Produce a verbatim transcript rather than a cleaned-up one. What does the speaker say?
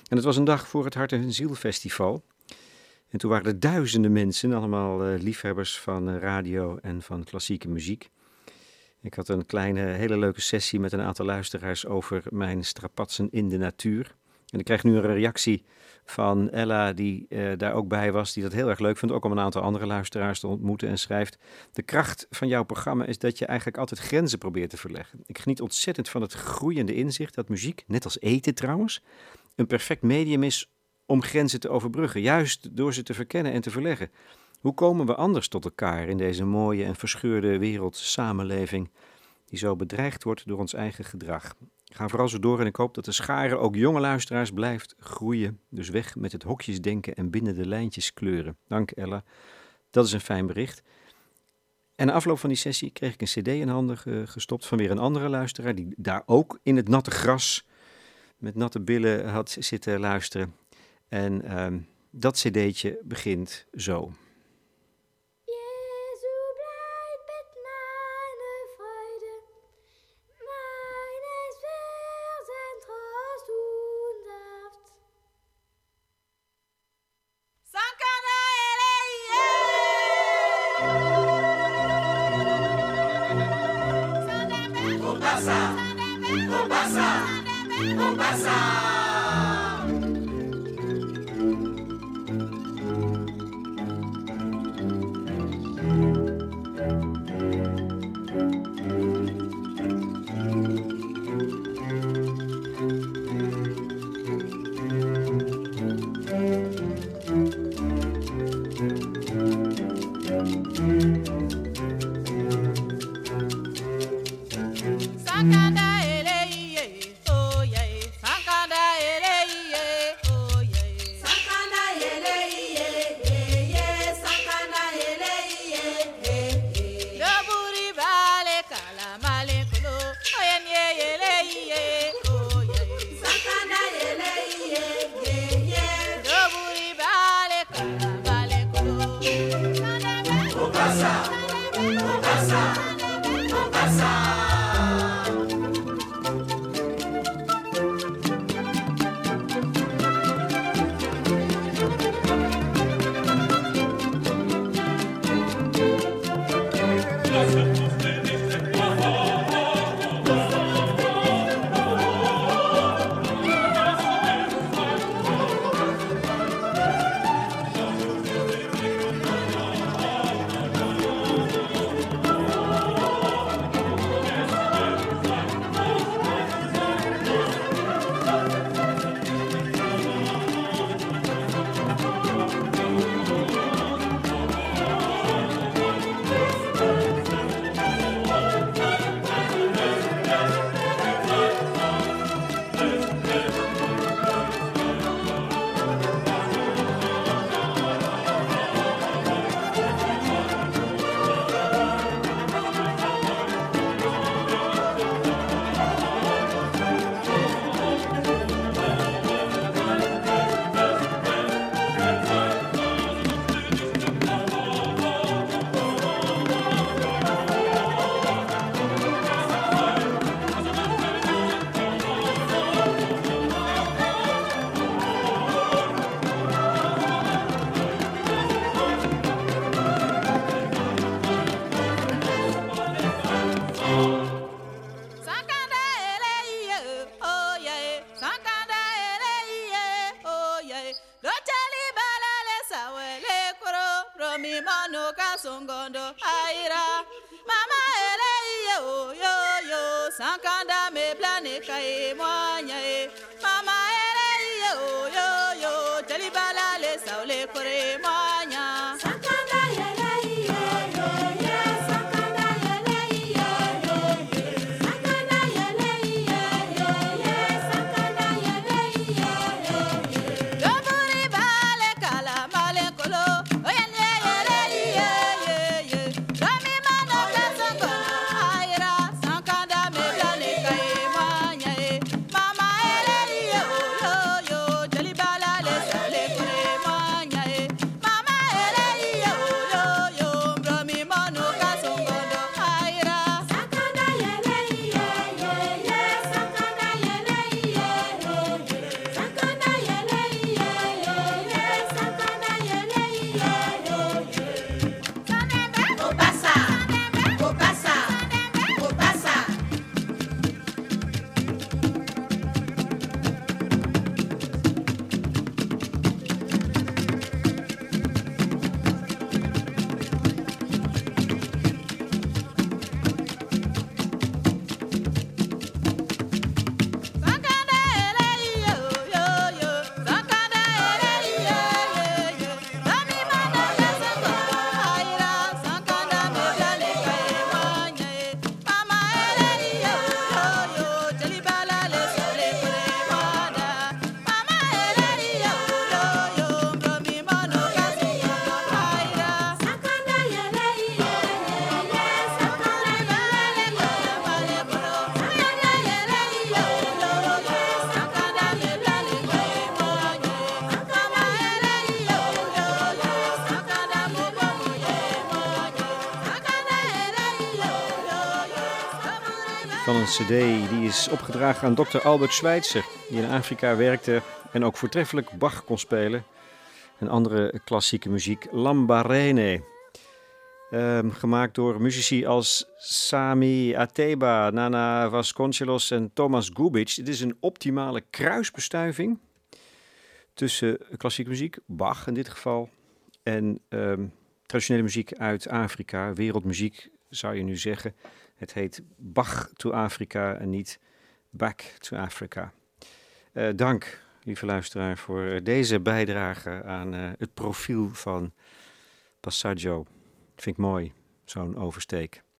En het was een dag voor het Hart en Ziel Festival. En toen waren er duizenden mensen, allemaal uh, liefhebbers van uh, radio en van klassieke muziek. Ik had een kleine, hele leuke sessie met een aantal luisteraars over mijn strapatsen in de natuur. En ik krijg nu een reactie van Ella, die uh, daar ook bij was, die dat heel erg leuk vond, ook om een aantal andere luisteraars te ontmoeten, en schrijft: de kracht van jouw programma is dat je eigenlijk altijd grenzen probeert te verleggen. Ik geniet ontzettend van het groeiende inzicht dat muziek, net als eten trouwens, een perfect medium is om grenzen te overbruggen, juist door ze te verkennen en te verleggen. Hoe komen we anders tot elkaar in deze mooie en verscheurde wereldsamenleving die zo bedreigd wordt door ons eigen gedrag? Ga vooral zo door en ik hoop dat de schare ook jonge luisteraars blijft groeien. Dus weg met het hokjesdenken en binnen de lijntjes kleuren. Dank Ella, dat is een fijn bericht. En na afloop van die sessie kreeg ik een cd in handen gestopt van weer een andere luisteraar die daar ook in het natte gras met natte billen had zitten luisteren. En um, dat cd'tje begint zo. Mama, van een cd die is opgedragen aan dokter Albert Schweitzer, die in Afrika werkte en ook voortreffelijk Bach kon spelen. En andere klassieke muziek, Lambarene. Um, gemaakt door muzici als Sami Ateba, Nana Vasconcelos en Thomas Gubic. Het is een optimale kruisbestuiving tussen klassieke muziek, Bach in dit geval, en um, traditionele muziek uit Afrika, wereldmuziek zou je nu zeggen. Het heet Bach to Africa en niet Back to Africa. Uh, dank, lieve luisteraar, voor deze bijdrage aan uh, het profiel van Passaggio. Vind ik mooi, zo'n oversteek.